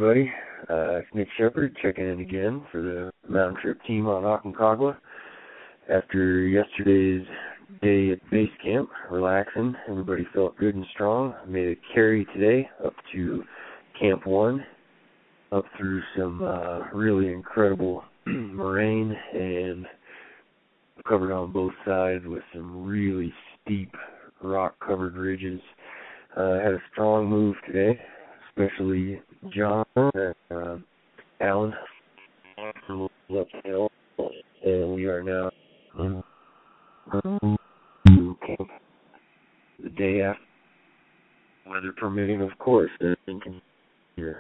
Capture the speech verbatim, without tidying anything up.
everybody. Uh, it's Nick Shepard checking in again for the Mountain Trip team on Aconcagua. After yesterday's day at base camp, relaxing, everybody felt good and strong. I made a carry today up to Camp one, up through some uh, really incredible moraine, and covered on both sides with some really steep rock-covered ridges. Uh, had a strong move today, especially John and uh, Alan from uphill, and we are now in camp the day after, weather permitting, of course.